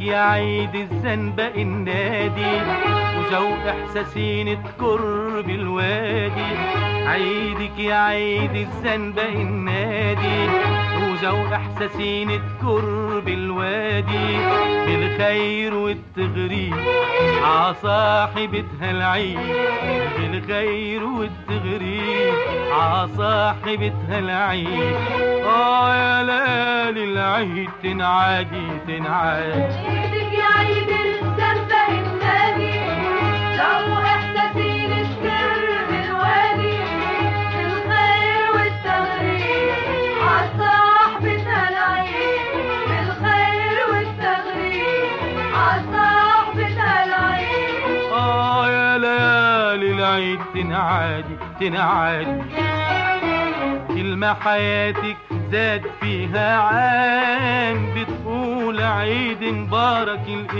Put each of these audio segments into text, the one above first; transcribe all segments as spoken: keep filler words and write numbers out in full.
يا عيد الزنبق النادي وذوق احساسي نذكر بالوادي. عيدك يا عيد الزنبق النادي وذوق احساسي نذكر بالوادي. بالخير والتغريب عصاحبتها العيد، بالخير والتغريب عصاحبتها العيد. اه يا ليالي العيد تنعادي تنعادي. عيدك يا عيد الزنبق النادي لو احساسي نذكر بالوادي. بالخير والتغريب عصاحبتها العيد، بالخير والتغريب عصاحبتها العيد. اه يا ليالي العيد تنعادي تنعادي. كلمة حياتك زاد فيها عام بتقول عيد مبارك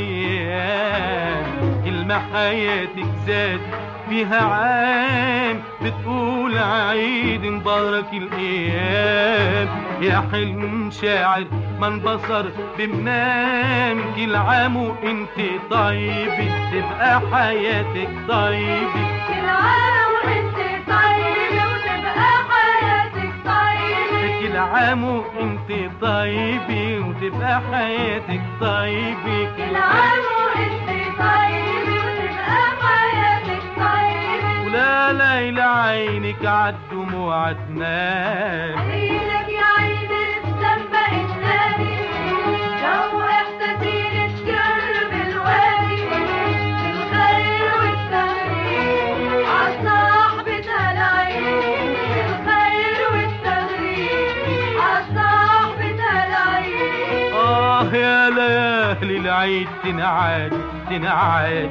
الأيام. كلمة حياتك زاد فيها عام بتقول عيد مبارك الأيام. يا حلم شاعر ما انبصر بمنام، كل عام وانت طيبة تبقى حياتك طيبة. كل عام وانت طيبة وتبقى حياتك طيبة. كل عام وانت طيبة وتبقى حياتك طيبة. كل عام وانت طيبة وتبقى حياتك طيبة. ولا ليلة عينك عالدموع تنام. عيدك يا عيد الزنبق النادي لو احساسي نذكر بالوادي. بالخير والتغريب عصاحبتها العيد، بالخير والتغريب عصاحبتها العيد. آه يا ليالي العيد تنعاد تنعاد.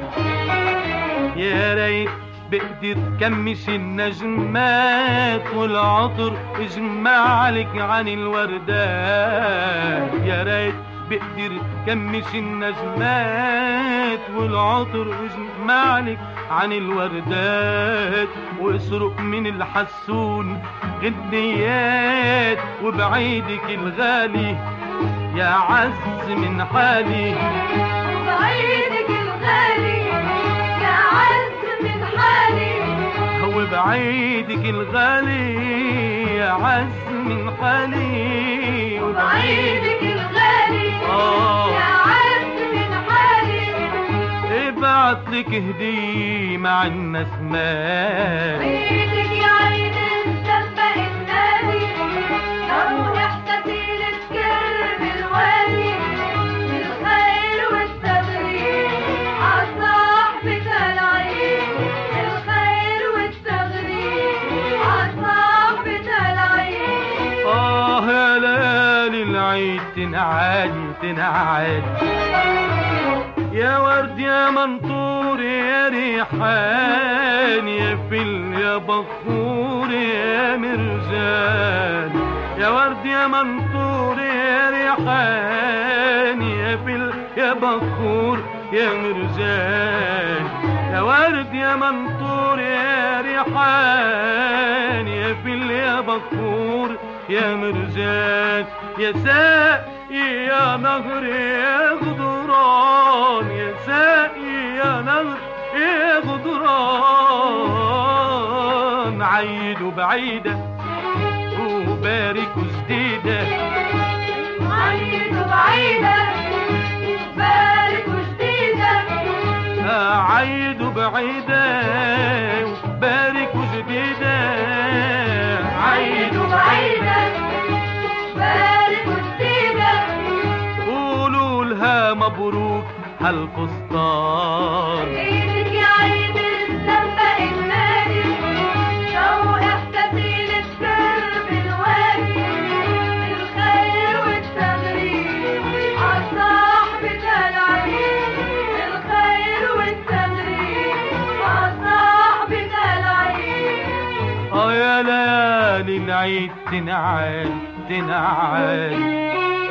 يا ريت بقدر كمش النجمات والعطر اجمع لك عن الوردات. يا ريت بقدر كمش النجمات والعطر اجمع لك عن الوردات. واسرق من الحسون غنيات وبعيدك الغالي يا عز من حالي. وبعيدك الغالي يا عز من حالي. وبعيدك الغالي يا عز من حالي. وبعيدك الغالي آه يا عز من حالي. ابعت لك هدية مع النسمات. عيدك يا عيد الزنبق النادي لو احساسي نذكر بالوادي. بالخير والتغريب عصاحبتها العيد، بالخير والتغريب عصاحبتها العيد. آه يا ليالي العيد تنعادي تنعادي. يا ورد يا منطور يا ريحان يا فل يا بخور يا مرجان. يا ورد يا منطور يا ريحان يا فل يا بخور يا مرجان. يا ورد يا منطور يا ريحان يا فل يا بخور يا مرجان. يا ساقي يا نهر يا غدران، يا ساقي يا نهر يا غدران. عيد بعيدة وبارك جديدة. عيد بعيدة وبارك جديدة. عيد بعيدة وبارك جديدة. عيد بعيدة وبارك جديدة. قولوا لها مبروك هالفستان. عيدك يا عيد الزنبق النادي لو احساسي نذكر بالوادي. بالخير والتغريب عصاحبتها العيد، بالخير والتغريب عصاحبتها العيد. اه يا ليالي العيد تنعاد تنعاد.